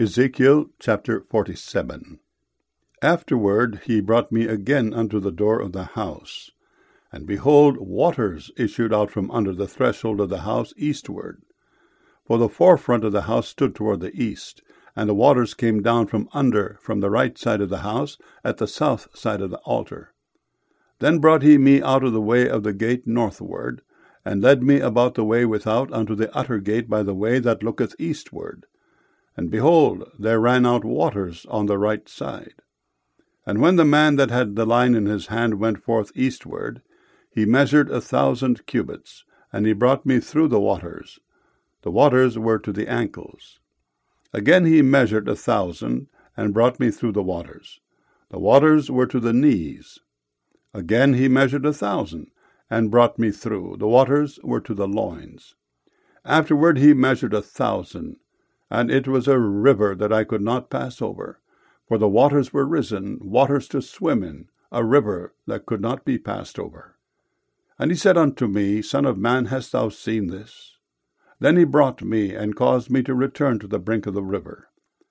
Ezekiel chapter 47. Afterward he brought me again unto the door of the house, and behold, waters issued out from under the threshold of the house eastward. For the forefront of the house stood toward the east, and the waters came down from the right side of the house, at the south side of the altar. Then brought he me out of the way of the gate northward, and led me about the way without unto the utter gate by the way that looketh eastward. And behold, there ran out waters on the right side. And when the man that had the line in his hand went forth eastward, he measured 1,000 cubits, and he brought me through the waters. The waters were to the ankles. Again he measured 1,000, and brought me through the waters. The waters were to the knees. Again he measured 1,000, and brought me through. The waters were to the loins. Afterward he measured 1,000, and it was a river that I could not pass over, for the waters were risen, waters to swim in, a river that could not be passed over. And he said unto me, Son of man, hast thou seen this? Then he brought me, and caused me to return to the brink of the river.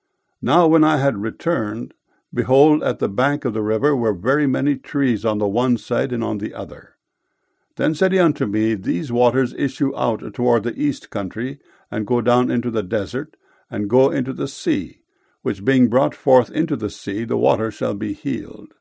Now when I had returned, behold, at the bank of the river were very many trees on the one side and on the other. Then said he unto me, These waters issue out toward the east country, and go down into the desert, and go into the sea, which being brought forth into the sea, the water shall be healed.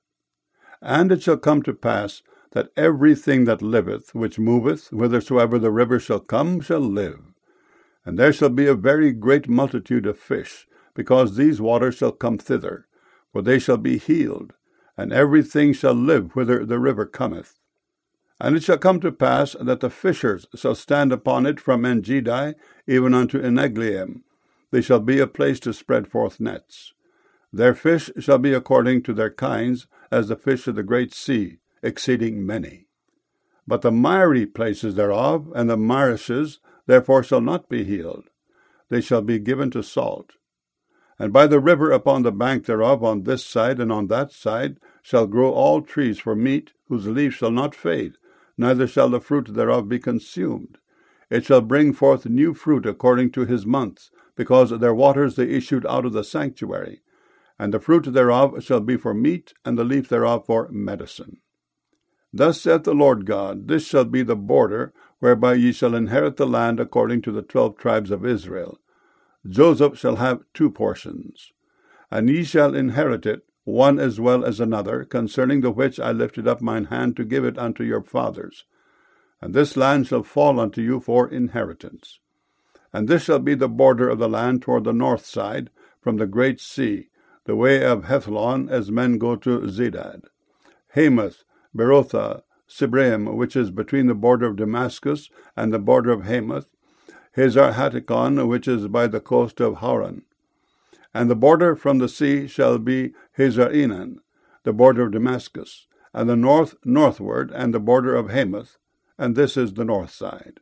And it shall come to pass, that everything that liveth, which moveth, whithersoever the river shall come, shall live. And there shall be a very great multitude of fish, because these waters shall come thither, for they shall be healed, and everything shall live whither the river cometh. And it shall come to pass, that the fishers shall stand upon it from Engedi even unto Eneglaim. They shall be a place to spread forth nets. Their fish shall be according to their kinds, as the fish of the great sea, exceeding many. But the miry places thereof, and the marishes, therefore shall not be healed. They shall be given to salt. And by the river upon the bank thereof, on this side and on that side, shall grow all trees for meat, whose leaves shall not fade, neither shall the fruit thereof be consumed. It shall bring forth new fruit according to his months, because their waters they issued out of the sanctuary. And the fruit thereof shall be for meat, and the leaf thereof for medicine. Thus saith the Lord God, This shall be the border, whereby ye shall inherit the land according to the 12 tribes of Israel. Joseph shall have 2 portions. And ye shall inherit it, one as well as another, concerning the which I lifted up mine hand to give it unto your fathers. And this land shall fall unto you for inheritance. And this shall be the border of the land toward the north side, from the great sea, the way of Hethlon, as men go to Zedad. Hamath, Berothah, Sibraim, which is between the border of Damascus and the border of Hamath, Hazar Hattikon, which is by the coast of Hauran. And the border from the sea shall be Hazar Enan, the border of Damascus, and the northward, and the border of Hamath, and this is the north side.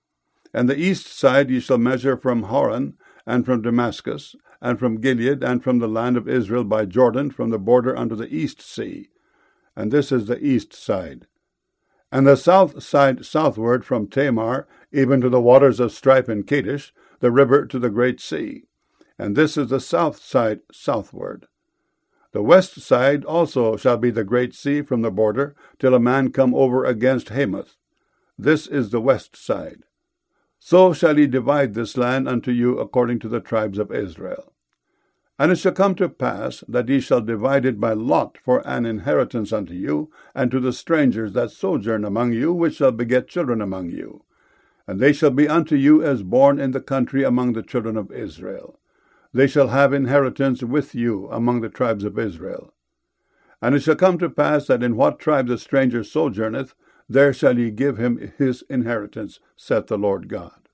And the east side ye shall measure from Hauran, and from Damascus, and from Gilead, and from the land of Israel by Jordan, from the border unto the east sea. And this is the east side. And the south side southward from Tamar, even to the waters of Stripe and Kadesh, the river to the great sea. And this is the south side southward. The west side also shall be the great sea from the border, till a man come over against Hamath. This is the west side. So shall ye divide this land unto you according to the tribes of Israel. And it shall come to pass that ye shall divide it by lot for an inheritance unto you, and to the strangers that sojourn among you, which shall beget children among you. And they shall be unto you as born in the country among the children of Israel. They shall have inheritance with you among the tribes of Israel. And it shall come to pass that in what tribe the stranger sojourneth, there shall ye give him his inheritance, saith the Lord God.